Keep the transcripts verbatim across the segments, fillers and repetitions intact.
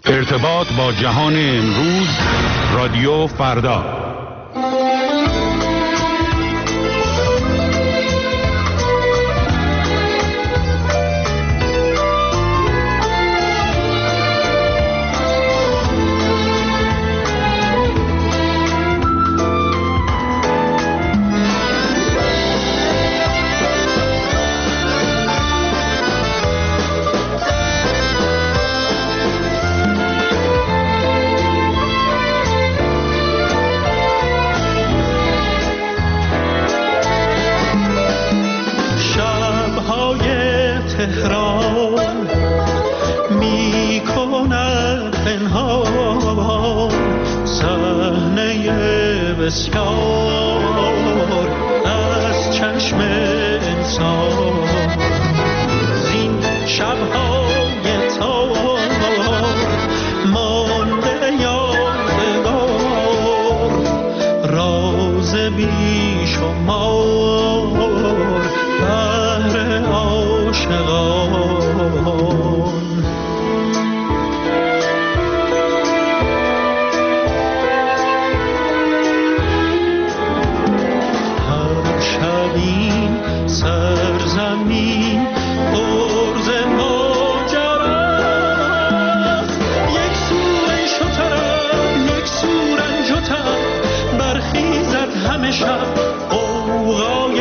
ارتباط با جهان امروز، رادیو فردا. تهران می کند پنهان صحنه بسیار از چشم انسان. زین شب‌های تار مانده یادگار، راز بی شمار بهر عاشقان. هر شبی سرزمین پرز ماجراست، یک سو شتران یک سو رنجتن برخیزد همه شب غوغای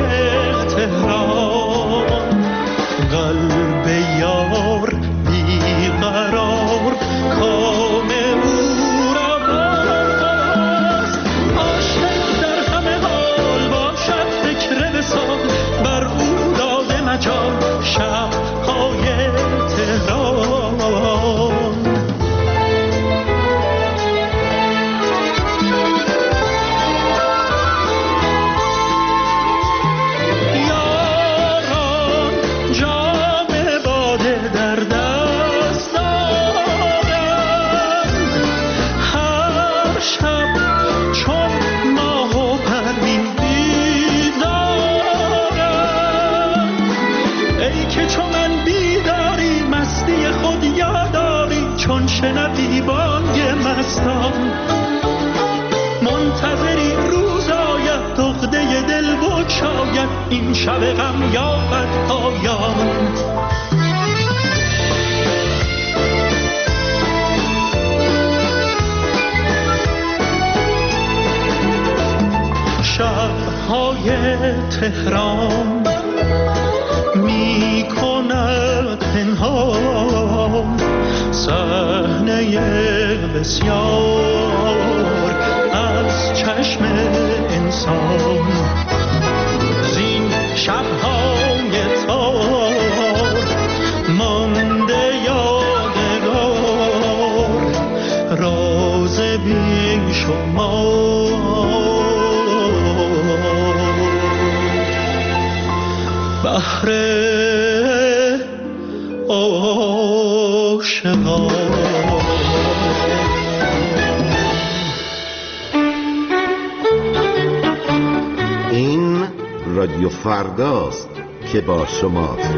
تهران. قلب یار بیقرار کام او را راست، عاشق در همه حال باشد فکر وصال، بر او داده مجال شب‌های تهران. شنوی بانگ مستان، منتظری روز آید عقده دل بگشاید، این شب غم یابد پایان. شب‌های تهران می کند پنهان صحنه بسیار از چشم انسان. زین شب‌های تار مانده یادگار، راز بی شمار بهر عاشقان. این رادیو فرداست که با شماست.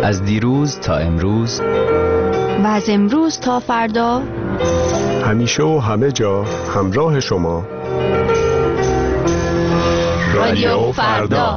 از دیروز تا امروز و از امروز تا فردا، همیشه و همه جا همراه شما. رادیو فردا.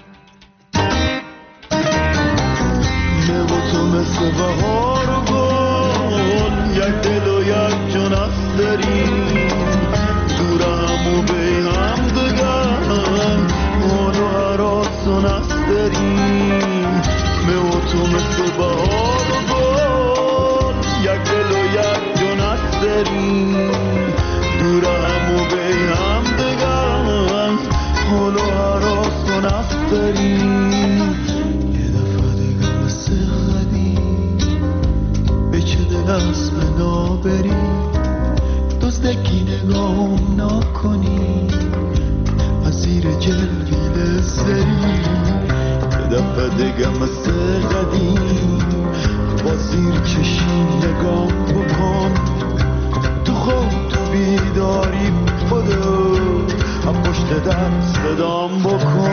مثل بهار و گل تو مثل بهار و گل یک دل و یک جون است داریم دور هم و به هم دگم حال و حراس و نفت داریم یه دفعه دیگه مثل قدیم به چه دل از بنا بریم دزدکی نگام نکنی از زیر جلویل سری یه دفعه دیگه مثل قدیم با زیر چشی نگام بکن تو خواب تو بیداری خدا هم پشت در صدام بکن